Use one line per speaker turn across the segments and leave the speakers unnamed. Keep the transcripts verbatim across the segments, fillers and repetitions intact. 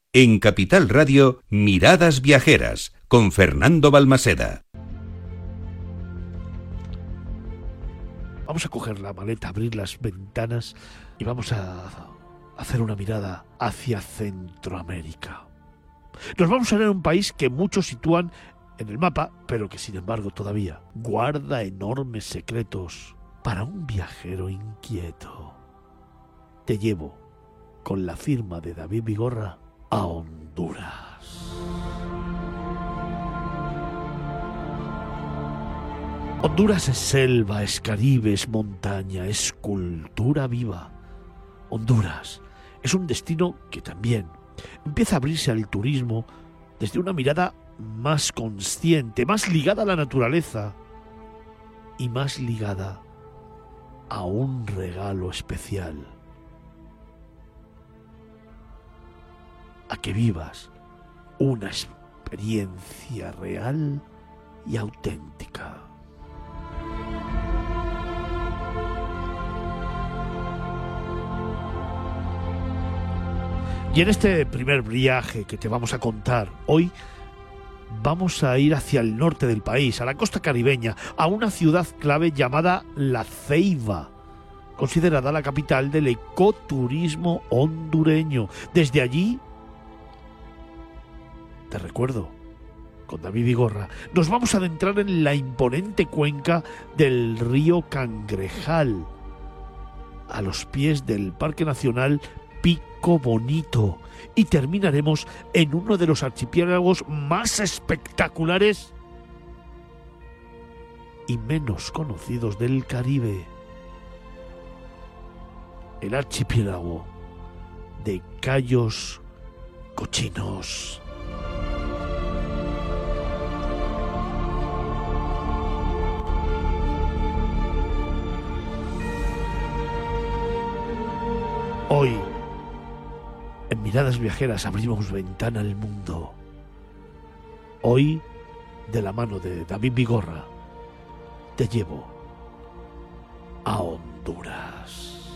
En Capital Radio, Miradas Viajeras, con Fernando Balmaseda.
Vamos a coger la maleta, abrir las ventanas y vamos a hacer una mirada hacia Centroamérica. Nos vamos a ver a un país que muchos sitúan en el mapa, pero que sin embargo todavía guarda enormes secretos para un viajero inquieto. Te llevo, con la firma de David Vigorra, a Honduras. Honduras es selva, es Caribe, es montaña, es cultura viva. Honduras es un destino que también empieza a abrirse al turismo desde una mirada más consciente, más ligada a la naturaleza y más ligada a un regalo especial. A que vivas una experiencia real y auténtica. Y en este primer viaje que te vamos a contar hoy, vamos a ir hacia el norte del país, a la costa caribeña, a una ciudad clave llamada La Ceiba, considerada la capital del ecoturismo hondureño. Desde allí, te recuerdo, con David Vigorra, nos vamos a adentrar en la imponente cuenca del río Cangrejal, a los pies del Parque Nacional Pico Bonito, y terminaremos en uno de los archipiélagos más espectaculares y menos conocidos del Caribe, el archipiélago de Cayos Cochinos. Hoy, en Miradas Viajeras, abrimos ventana al mundo. Hoy, de la mano de David Vigorra, te llevo a Honduras.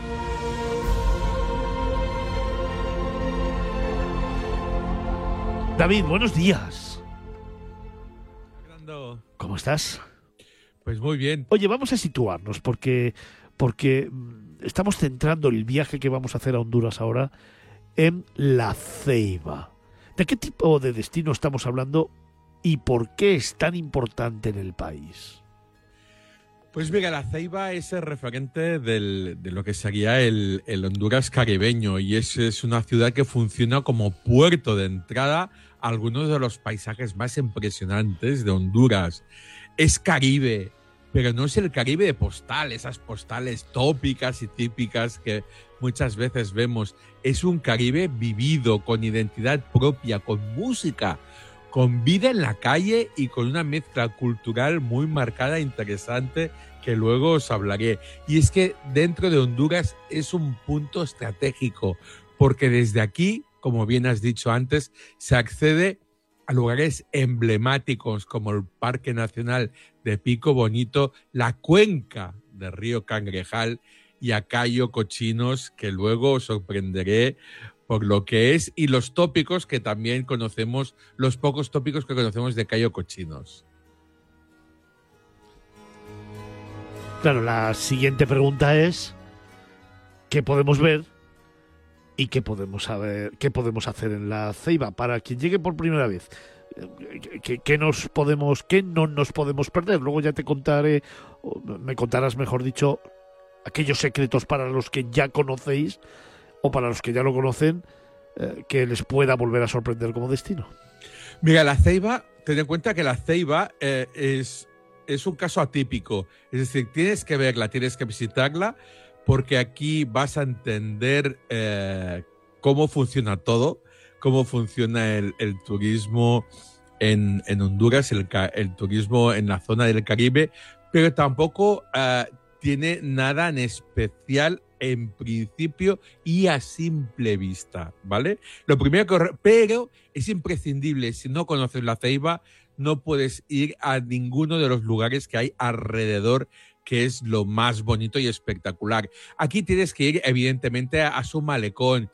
David, buenos días.
Fernando,
¿Cómo estás?
pues muy bien.
Oye, vamos a situarnos porque, porque estamos centrando el viaje que vamos a hacer a Honduras ahora en La Ceiba. ¿De qué tipo de destino estamos hablando y por qué es tan importante en el país?
Pues mira, La Ceiba es el referente del, de lo que sería el, el Honduras caribeño, y es, es una ciudad que funciona como puerto de entrada a algunos de los paisajes más impresionantes de Honduras. Es Caribe, pero no es el Caribe de postal, esas postales tópicas y típicas que muchas veces vemos. Es un Caribe vivido, con identidad propia, con música, con vida en la calle y con una mezcla cultural muy marcada e interesante que luego os hablaré. Y es que dentro de Honduras es un punto estratégico, porque desde aquí, como bien has dicho antes, se accede a lugares emblemáticos como el Parque Nacional de Pico Bonito, la cuenca del río Cangrejal y a Cayo Cochinos, que luego os sorprenderé por lo que es, y los tópicos que también conocemos, los pocos tópicos que conocemos de Cayo Cochinos.
Claro, la siguiente pregunta es ¿qué podemos ver y qué podemos saber, qué podemos hacer en La Ceiba para quien llegue por primera vez? ¿Qué, qué nos podemos, qué no nos podemos perder? Luego ya te contaré, me contarás, mejor dicho, aquellos secretos para los que ya conocéis o para los que ya lo conocen, eh, que les pueda volver a sorprender como destino.
Mira, La Ceiba, ten en cuenta que La Ceiba eh, es, es un caso atípico. Es decir, tienes que verla, tienes que visitarla, porque aquí vas a entender eh, cómo funciona todo, cómo funciona el, el turismo en, en Honduras, el, el turismo en la zona del Caribe, pero tampoco eh, tiene nada en especial en principio y a simple vista, ¿vale? Lo primero que... Pero es imprescindible, si no conoces La Ceiba, no puedes ir a ninguno de los lugares que hay alrededor, que es lo más bonito y espectacular. Aquí tienes que ir, evidentemente, a su malecón,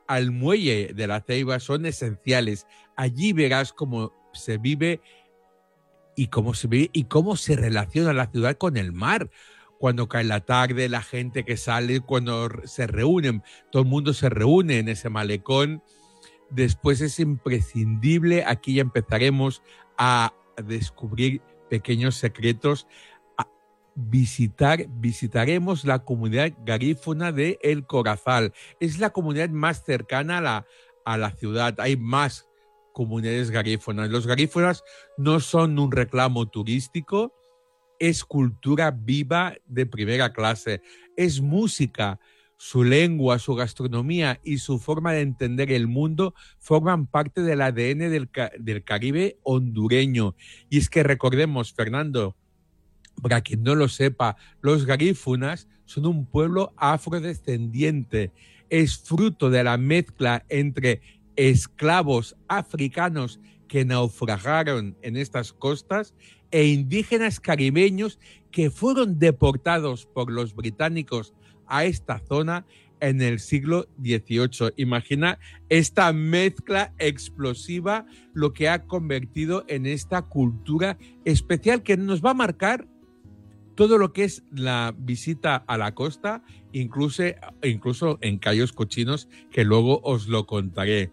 al muelle de la Ceiba son esenciales. Allí verás cómo se vive y cómo se vive y cómo se relaciona la ciudad con el mar. Cuando cae la tarde, la gente que sale, cuando se reúnen, todo el mundo se reúne en ese malecón. Después es imprescindible, aquí ya empezaremos a descubrir pequeños secretos. A visitar, visitaremos la comunidad garífuna de El Corozal. Es la comunidad más cercana a la, a la ciudad. Hay más comunidades garífunas. Los garífunas no son un reclamo turístico, es cultura viva de primera clase, es música. Su lengua, su gastronomía y su forma de entender el mundo forman parte del A D N del, del Caribe hondureño. Y es que recordemos, Fernando, para quien no lo sepa, los garífunas son un pueblo afrodescendiente. Es fruto de la mezcla entre esclavos africanos que naufragaron en estas costas e indígenas caribeños que fueron deportados por los británicos a esta zona en el siglo dieciocho. Imagina esta mezcla explosiva, lo que ha convertido en esta cultura especial que nos va a marcar todo lo que es la visita a la costa, incluso, incluso en Cayos Cochinos, que luego os lo contaré.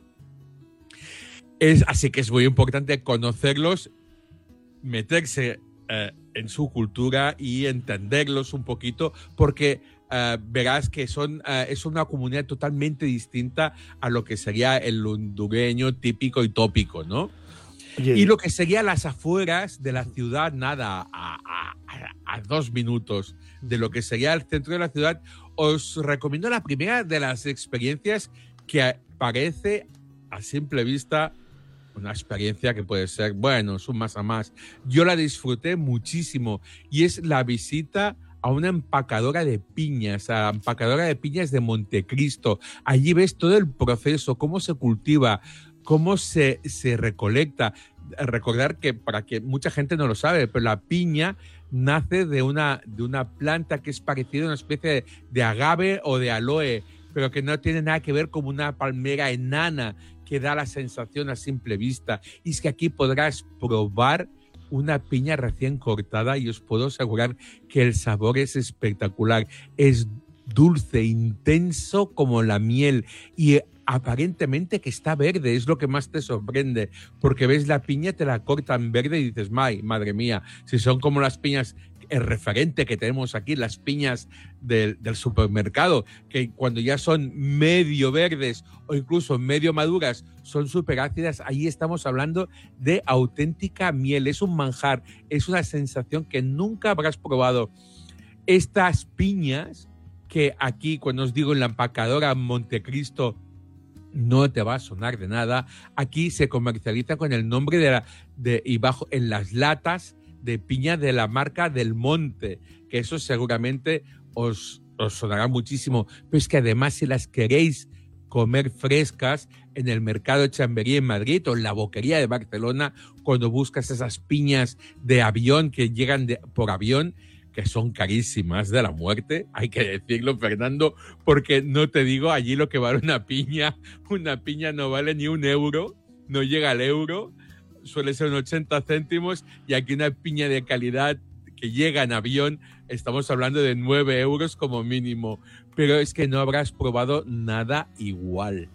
Es, así que es muy importante conocerlos, meterse eh, en su cultura y entenderlos un poquito, porque Uh, verás que son, uh, es una comunidad totalmente distinta a lo que sería el hondureño típico y tópico, ¿no? Oye, y lo que sería las afueras de la ciudad, nada, a, a, a dos minutos de lo que sería el centro de la ciudad. Os recomiendo la primera de las experiencias que parece a simple vista una experiencia que puede ser, bueno, es un más a más. Yo la disfruté muchísimo y es la visita a una empacadora de piñas, a la empacadora de piñas de Montecristo. Allí ves todo el proceso, cómo se cultiva, cómo se, se recolecta. Recordar que, para que mucha gente no lo sabe, pero la piña nace de una, de una planta que es parecida a una especie de, de agave o de aloe, pero que no tiene nada que ver con una palmera enana que da la sensación a simple vista. Y es que aquí podrás probar una piña recién cortada y os puedo asegurar que el sabor es espectacular. Es dulce, intenso como la miel y aparentemente que está verde, es lo que más te sorprende, porque ves la piña, te la cortan verde y dices, ¡ay, madre mía! Si son como las piñas, el referente que tenemos aquí, las piñas del, del supermercado, que cuando ya son medio verdes o incluso medio maduras son súper ácidas, ahí estamos hablando de auténtica miel. Es un manjar, es una sensación que nunca habrás probado. Estas piñas, que aquí cuando os digo en la empacadora Montecristo no te va a sonar de nada, aquí se comercializa con el nombre de, la, de y bajo en las latas de piña de la marca Del Monte, que eso seguramente os, os sonará muchísimo, pero es que además si las queréis comer frescas en el mercado de Chamberí en Madrid o en la Boquería de Barcelona, cuando buscas esas piñas de avión que llegan de, por avión, que son carísimas de la muerte, hay que decirlo, Fernando, porque no te digo allí lo que vale una piña, una piña no vale ni un euro, no llega al euro, suele ser un ochenta céntimos, y aquí una piña de calidad que llega en avión, estamos hablando de nueve euros como mínimo, pero es que no habrás probado nada igual.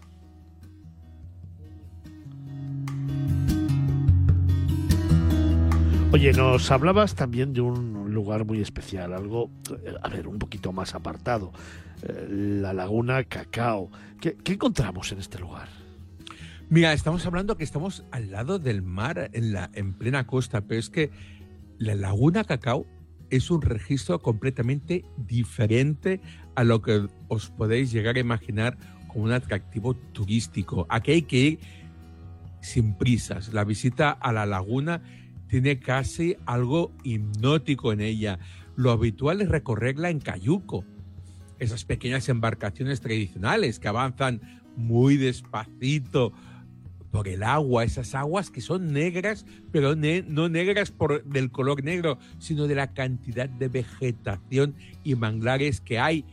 Oye, nos hablabas también de un lugar muy especial, algo, a ver, un poquito más apartado, la Laguna Cacao. ¿Qué, qué encontramos en este lugar?
Mira, estamos hablando que estamos al lado del mar, en, la, en plena costa, pero es que la Laguna Cacao es un registro completamente diferente a lo que os podéis llegar a imaginar como un atractivo turístico. Aquí hay que ir sin prisas. La visita a la laguna tiene casi algo hipnótico en ella. Lo habitual es recorrerla en cayuco, esas pequeñas embarcaciones tradicionales que avanzan muy despacito por el agua, esas aguas que son negras, pero ne- no negras por del color negro, sino de la cantidad de vegetación y manglares que hay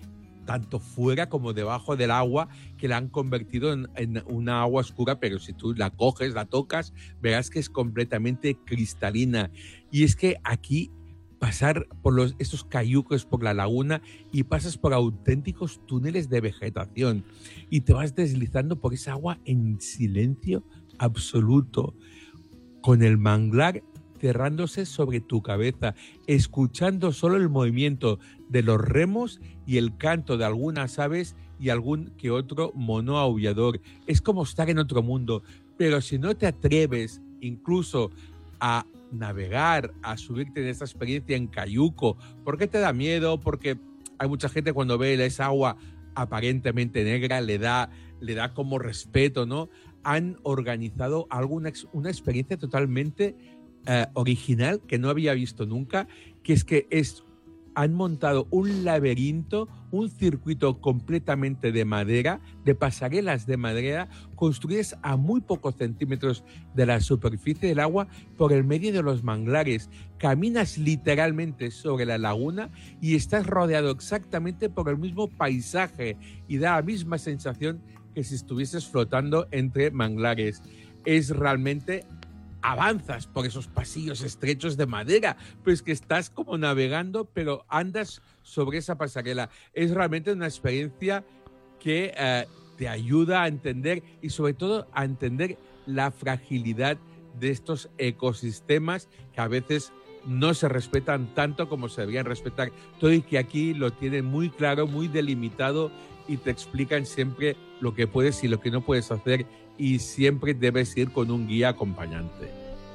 tanto fuera como debajo del agua, que la han convertido en, en una agua oscura, pero si tú la coges, la tocas, verás que es completamente cristalina. Y es que aquí pasar por los, estos cayucos por la laguna y pasas por auténticos túneles de vegetación y te vas deslizando por esa agua en silencio absoluto, con el manglar cerrándose sobre tu cabeza, escuchando solo el movimiento de los remos y el canto de algunas aves y algún que otro mono aullador. Es como estar en otro mundo, pero si no te atreves incluso a navegar, a subirte en esta experiencia en cayuco, ¿por qué te da miedo? Porque hay mucha gente cuando ve esa agua aparentemente negra le da, le da como respeto, ¿no? Han organizado alguna, una experiencia totalmente Uh, original que no había visto nunca, que es que es, han montado un laberinto, un circuito completamente de madera, de pasarelas de madera, construidas a muy pocos centímetros de la superficie del agua por el medio de los manglares. Caminas literalmente sobre la laguna y estás rodeado exactamente por el mismo paisaje y da la misma sensación que si estuvieses flotando entre manglares. Es realmente... avanzas por esos pasillos estrechos de madera, pero es que estás como navegando, pero andas sobre esa pasarela. Es realmente una experiencia que eh, te ayuda a entender y sobre todo a entender la fragilidad de estos ecosistemas que a veces no se respetan tanto como se deberían respetar. Todo y que aquí lo tienen muy claro, muy delimitado y te explican siempre lo que puedes y lo que no puedes hacer, y siempre debes ir con un guía acompañante.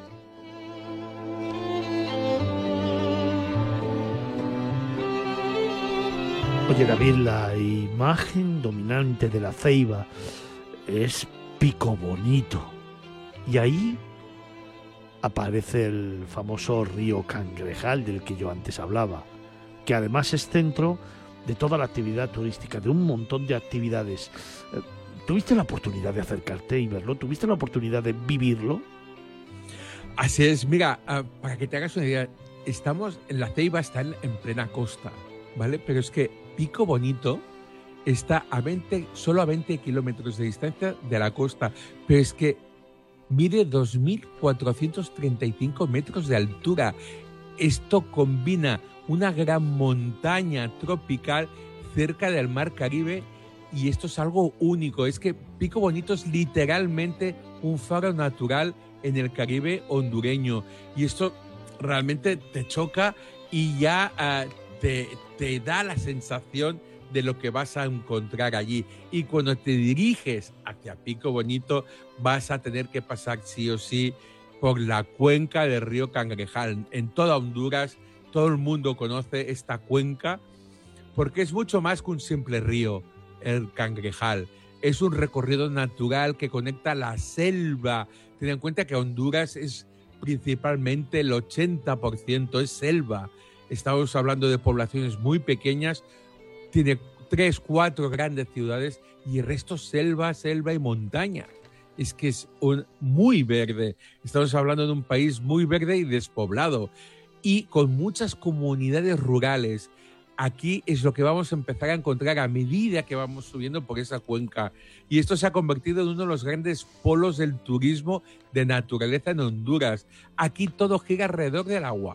Oye, David, la imagen dominante de la Ceiba es Pico Bonito. Y ahí aparece el famoso río Cangrejal del que yo antes hablaba, que además es centro de toda la actividad turística, de un montón de actividades. ¿Tuviste la oportunidad de acercarte y verlo? ¿Tuviste la oportunidad de vivirlo?
Así es, mira, uh, para que te hagas una idea, estamos, en la Ceiba está en, en plena costa, ¿vale? Pero es que Pico Bonito está a veinte, solo a veinte kilómetros de distancia de la costa, pero es que mide dos mil cuatrocientos treinta y cinco metros de altura. Esto combina una gran montaña tropical cerca del mar Caribe, y esto es algo único. Es que Pico Bonito es literalmente un faro natural en el Caribe hondureño, y esto realmente te choca y ya uh, te, te da la sensación de lo que vas a encontrar allí. Y cuando te diriges hacia Pico Bonito vas a tener que pasar sí o sí por la cuenca del río Cangrejal. En toda Honduras todo el mundo conoce esta cuenca porque es mucho más que un simple río. El Cangrejal es un recorrido natural que conecta la selva. Ten en cuenta que Honduras es principalmente el ochenta por ciento es selva. Estamos hablando de poblaciones muy pequeñas, tiene tres, cuatro grandes ciudades y el resto selva, selva y montaña. Es que es un, muy verde. Estamos hablando de un país muy verde y despoblado y con muchas comunidades rurales. Aquí es lo que vamos a empezar a encontrar a medida que vamos subiendo por esa cuenca. Y esto se ha convertido en uno de los grandes polos del turismo de naturaleza en Honduras. Aquí todo gira alrededor del agua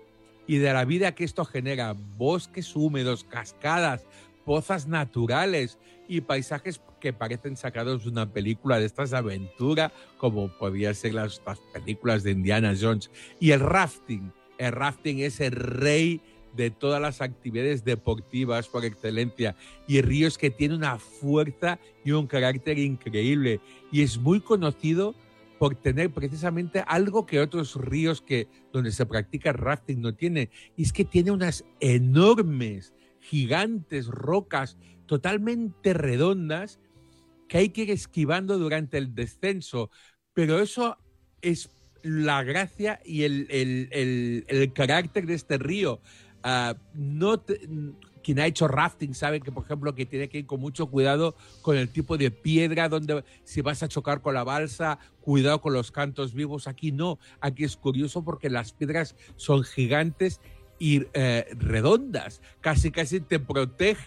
y de la vida que esto genera. Bosques húmedos, cascadas, pozas naturales y paisajes que parecen sacados de una película de estas de aventura, como podrían ser las, las películas de Indiana Jones. Y el rafting. El rafting es el rey de todas las actividades deportivas por excelencia, y el río es que tiene una fuerza y un carácter increíble, y es muy conocido por tener precisamente algo que otros ríos que donde se practica rafting no tiene, y es que tiene unas enormes, gigantes rocas totalmente redondas que hay que ir esquivando durante el descenso, pero eso es la gracia y el, el, el, el carácter de este río. Uh, no te, quien ha hecho rafting sabe que, por ejemplo, que tiene que ir con mucho cuidado con el tipo de piedra, donde si vas a chocar con la balsa, cuidado con los cantos vivos. Aquí no, aquí es curioso porque las piedras son gigantes y eh, redondas, casi casi te protegen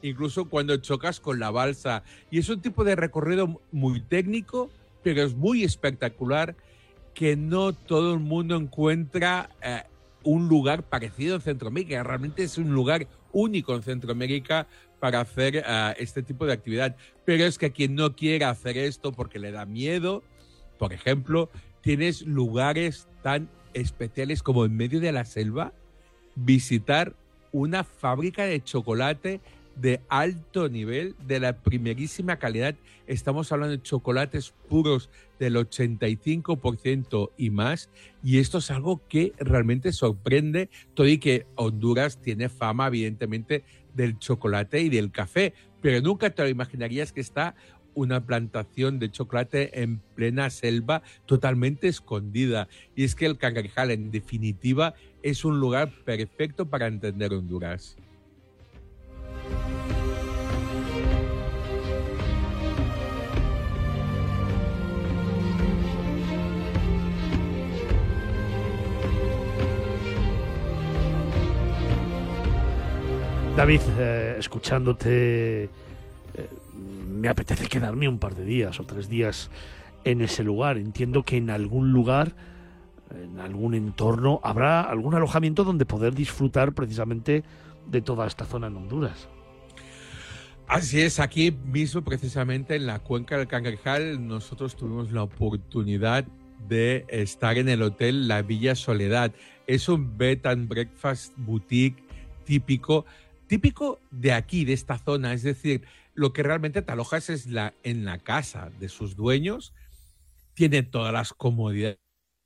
incluso cuando chocas con la balsa. Y es un tipo de recorrido muy técnico, pero es muy espectacular, que no todo el mundo encuentra eh, un lugar parecido en Centroamérica. Realmente es un lugar único en Centroamérica para hacer uh, este tipo de actividad. Pero es que quien no quiera hacer esto porque le da miedo, por ejemplo, tienes lugares tan especiales como en medio de la selva, visitar una fábrica de chocolate de alto nivel, de la primerísima calidad. Estamos hablando de chocolates puros del ochenta y cinco por ciento y más, y esto es algo que realmente sorprende, todo y que Honduras tiene fama, evidentemente, del chocolate y del café, pero nunca te lo imaginarías que está una plantación de chocolate en plena selva, totalmente escondida. Y es que el Cangrejal, en definitiva, es un lugar perfecto para entender Honduras.
David, eh, escuchándote, eh, me apetece quedarme un par de días o tres días en ese lugar. Entiendo que en algún lugar, en algún entorno, habrá algún alojamiento donde poder disfrutar precisamente de toda esta zona en Honduras.
Así es, aquí mismo, precisamente en la cuenca del Cangrejal, nosotros tuvimos la oportunidad de estar en el hotel La Villa Soledad. Es un bed and breakfast boutique típico, típico de aquí, de esta zona. Es decir, lo que realmente te alojas es la, en la casa de sus dueños. Tiene todas las comodidades.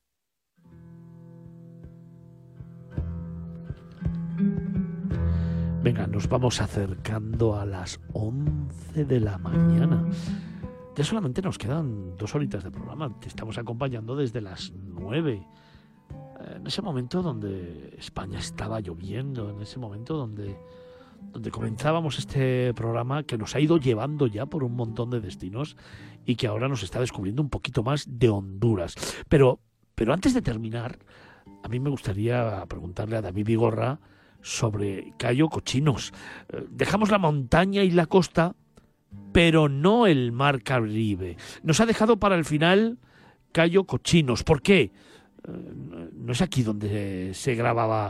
Venga, nos vamos acercando a las once de la mañana. Ya solamente nos quedan dos horitas de programa. Te estamos acompañando desde las nueve. En ese momento donde España estaba lloviendo, en ese momento donde, donde comenzábamos este programa que nos ha ido llevando ya por un montón de destinos y que ahora nos está descubriendo un poquito más de Honduras. Pero, pero antes de terminar, a mí me gustaría preguntarle a David Vigorra sobre Cayo Cochinos. Dejamos la montaña y la costa, pero no el mar Caribe. Nos ha dejado para el final Cayo Cochinos. ¿Por qué? ¿No es aquí donde se grababa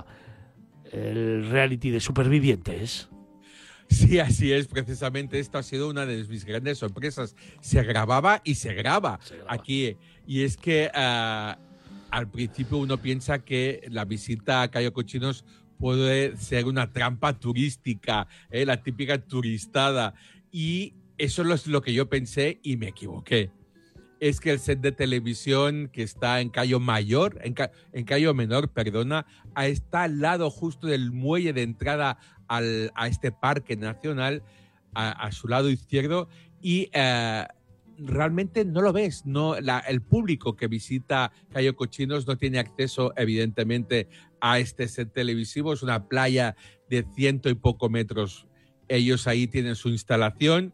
el reality de Supervivientes?
Sí, así es, precisamente esto ha sido una de mis grandes sorpresas. Se grababa y se graba, se graba. aquí. Y es que uh, al principio uno piensa que la visita a Cayo Cochinos puede ser una trampa turística, ¿eh? La típica turistada. Y eso es lo que yo pensé y me equivoqué. Es que el set de televisión que está en Cayo Mayor, en, Ca en Cayo Menor, perdona, está al lado justo del muelle de entrada al, a este parque nacional, a, a su lado izquierdo, y eh, realmente no lo ves. No, la, el público que visita Cayo Cochinos no tiene acceso, evidentemente, a este set televisivo. Es una playa de ciento y poco metros. Ellos ahí tienen su instalación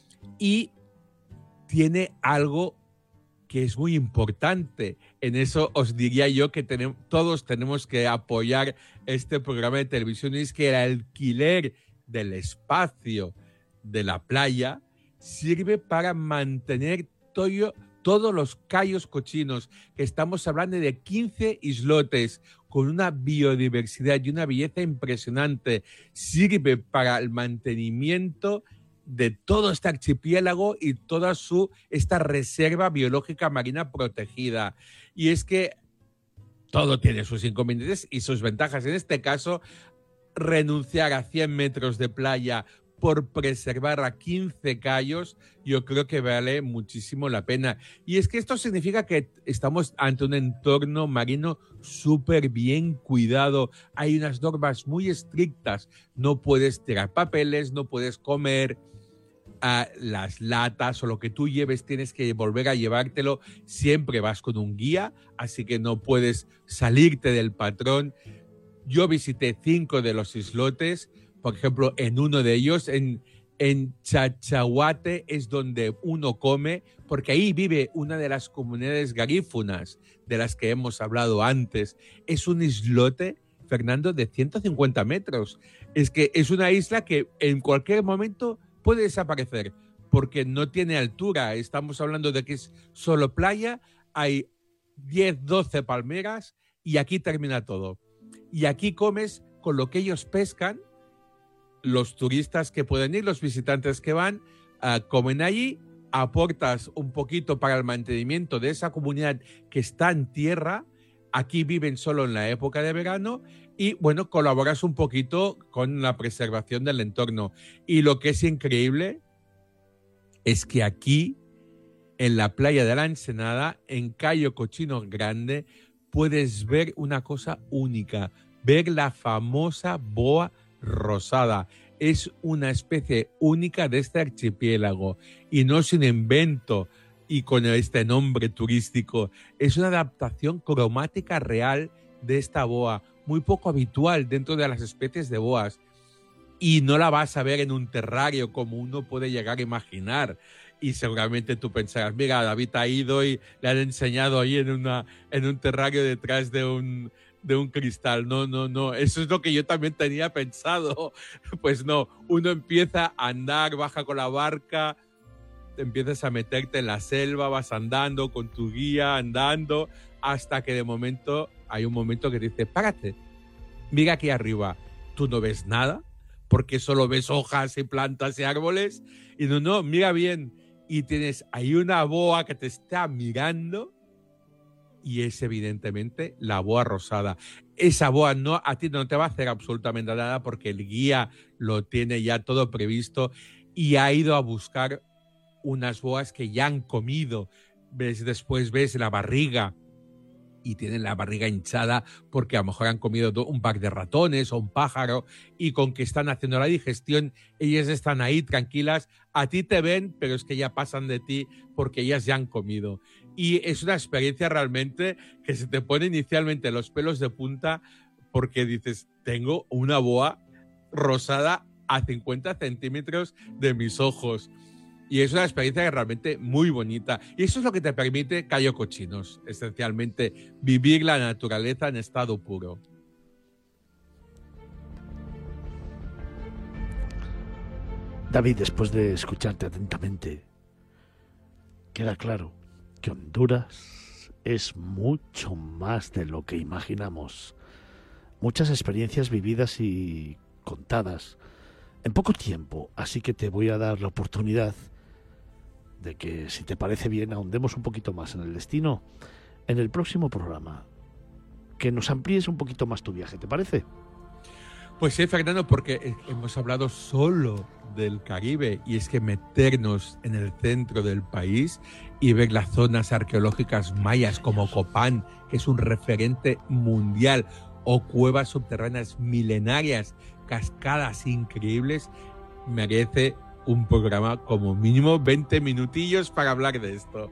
y tiene algo que es muy importante. En eso os diría yo que tenemos, todos tenemos que apoyar este programa de televisión, y es que el alquiler del espacio de la playa sirve para mantener todo, todos los cayos cochinos, que estamos hablando de quince islotes con una biodiversidad y una belleza impresionante. Sirve para el mantenimiento de todo este archipiélago y toda su esta reserva biológica marina protegida. Y es que todo tiene sus inconvenientes y sus ventajas. En este caso, renunciar a cien metros de playa por preservar a quince cayos, yo creo que vale muchísimo la pena. Y es que esto significa que estamos ante un entorno marino súper bien cuidado. Hay unas normas muy estrictas. No puedes tirar papeles, no puedes comer. A las latas o lo que tú lleves tienes que volver a llevártelo. Siempre vas con un guía, así que no puedes salirte del patrón. Yo visité cinco de los islotes. Por ejemplo, en uno de ellos, en, en Chachahuate, es donde uno come, porque ahí vive una de las comunidades garífunas de las que hemos hablado antes. Es un islote Fernando, de ciento cincuenta metros. Es que es una isla que en cualquier momento puede desaparecer porque no tiene altura. Estamos hablando de que es solo playa, hay diez, doce palmeras y aquí termina todo. Y aquí comes con lo que ellos pescan, los turistas que pueden ir, los visitantes que van, uh, comen allí, aportas un poquito para el mantenimiento de esa comunidad que está en tierra, aquí viven solo en la época de verano y, bueno, colaboras un poquito con la preservación del entorno. Y lo que es increíble es que aquí, en la playa de la Ensenada, en Cayo Cochino Grande, puedes ver una cosa única, ver la famosa boa rosada. Es una especie única de este archipiélago y no es un invento y con este nombre turístico. Es una adaptación cromática real de esta boa, muy poco habitual dentro de las especies de boas. Y no la vas a ver en un terrario como uno puede llegar a imaginar. Y seguramente tú pensarás, mira, David ha ido y le han enseñado ahí en, una, en un terrario detrás de un, de un cristal. No, no, no. Eso es lo que yo también tenía pensado. Pues no, uno empieza a andar, baja con la barca, empiezas a meterte en la selva, vas andando con tu guía, andando, hasta que de momento hay un momento que te dice, párate, mira aquí arriba. Tú no ves nada, porque solo ves hojas y plantas y árboles. Y no, no, mira bien. Y tienes ahí una boa que te está mirando y es evidentemente la boa rosada. Esa boa no, a ti no te va a hacer absolutamente nada porque el guía lo tiene ya todo previsto y ha ido a buscar unas boas que ya han comido. Ves, después ves la barriga y tienen la barriga hinchada porque a lo mejor han comido un par de ratones o un pájaro y con que están haciendo la digestión, ellas están ahí tranquilas, a ti te ven, pero es que ya pasan de ti porque ellas ya han comido. Y es una experiencia realmente que se te pone inicialmente los pelos de punta porque dices, tengo una boa rosada a cincuenta centímetros de mis ojos. Y es una experiencia realmente muy bonita. Y eso es lo que te permite Cayo Cochinos, esencialmente, vivir la naturaleza en estado puro.
David, después de escucharte atentamente, queda claro que Honduras es mucho más de lo que imaginamos. Muchas experiencias vividas y contadas en poco tiempo, así que te voy a dar la oportunidad de que, si te parece bien, ahondemos un poquito más en el destino en el próximo programa, que nos amplíes un poquito más tu viaje, ¿te parece?
Pues sí, Fernando, porque hemos hablado solo del Caribe y es que meternos en el centro del país y ver las zonas arqueológicas mayas como Copán, que es un referente mundial, o cuevas subterráneas milenarias, cascadas increíbles, merece un programa como mínimo veinte minutillos para hablar de esto.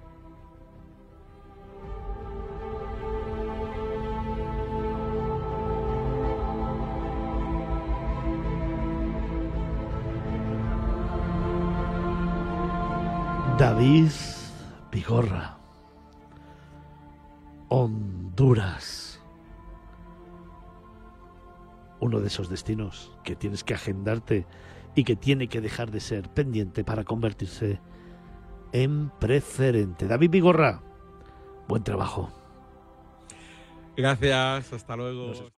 David Vigorra, Honduras. Uno de esos destinos que tienes que agendarte y que tiene que dejar de ser pendiente para convertirse en preferente. David Vigorra, buen trabajo.
Gracias, hasta luego.